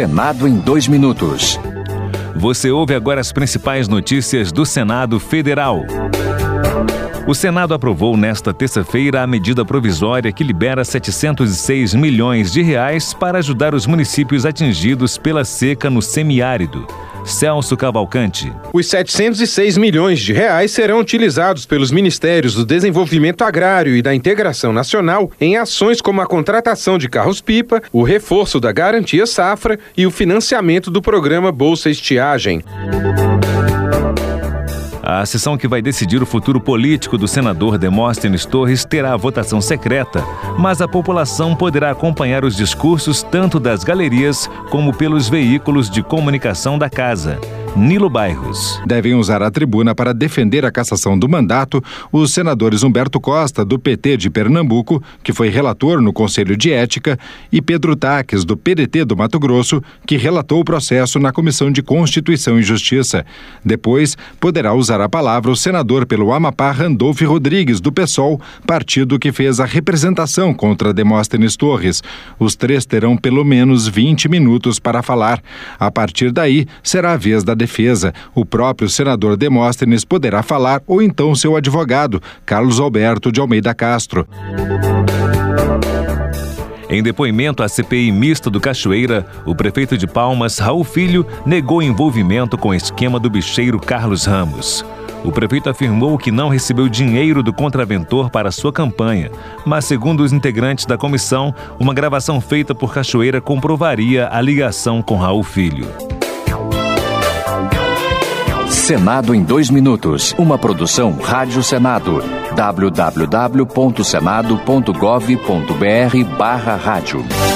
Senado em 2 minutos. Você ouve agora as principais notícias do Senado Federal. O Senado aprovou nesta terça-feira a medida provisória que libera 706 milhões de reais para ajudar os municípios atingidos pela seca no semiárido. Celso Cavalcante. Os 706 milhões de reais serão utilizados pelos Ministérios do Desenvolvimento Agrário e da Integração Nacional em ações como a contratação de carros-pipa, o reforço da Garantia Safra e o financiamento do programa Bolsa Estiagem. A sessão que vai decidir o futuro político do senador Demóstenes Torres terá votação secreta, mas a população poderá acompanhar os discursos tanto das galerias como pelos veículos de comunicação da casa. Nilo Bairros. Devem usar a tribuna para defender a cassação do mandato os senadores Humberto Costa, do PT de Pernambuco, que foi relator no Conselho de Ética, e Pedro Taques, do PDT do Mato Grosso, que relatou o processo na Comissão de Constituição e Justiça. Depois, poderá usar a palavra o senador pelo Amapá Randolfo Rodrigues, do PSOL, partido que fez a representação contra Demóstenes Torres. Os três terão pelo menos 20 minutos para falar. A partir daí, será a vez da defesa. O próprio senador Demóstenes poderá falar ou então seu advogado, Carlos Alberto de Almeida Castro. Em depoimento à CPI mista do Cachoeira, o prefeito de Palmas, Raul Filho, negou envolvimento com o esquema do bicheiro Carlos Ramos. O prefeito afirmou que não recebeu dinheiro do contraventor para sua campanha, mas, segundo os integrantes da comissão, uma gravação feita por Cachoeira comprovaria a ligação com Raul Filho. Senado em 2 minutos. Uma produção Rádio Senado. www.senado.gov.br/rádio.